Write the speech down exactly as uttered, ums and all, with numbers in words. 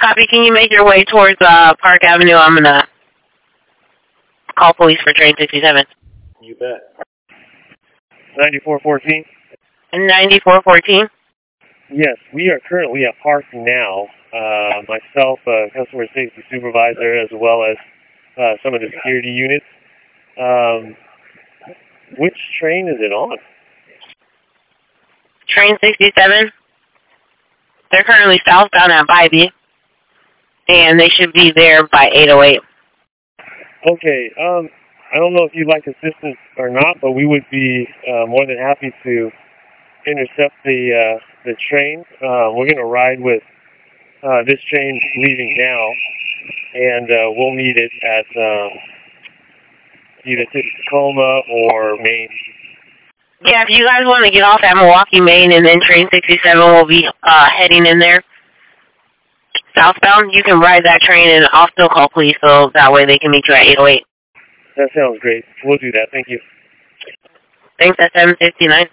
Copy. Can you make your way towards uh, Park Avenue? I'm going to call police for train sixty-seven. You bet. ninety-four fourteen? ninety-four fourteen? Yes, we are currently at Park now. Uh, myself, uh, customer safety supervisor, as well as uh, some of the security units. Um, which train is it on? Train sixty-seven. They're currently southbound at Bybee, and they should be there by eight oh eight. Okay, um, I don't know if you'd like assistance or not, but we would be uh, more than happy to intercept the uh, the train. Uh, we're going to ride with uh, this train leaving now, and uh, we'll meet it at um, either Tacoma or Maine. Yeah, if you guys want to get off at Milwaukee, Maine, and then train sixty-seven will be uh, heading in there southbound, you can ride that train, and I'll still call police, so that way they can meet you at eight oh eight. That sounds great. We'll do that. Thank you. Thanks, at seven fifty-nine.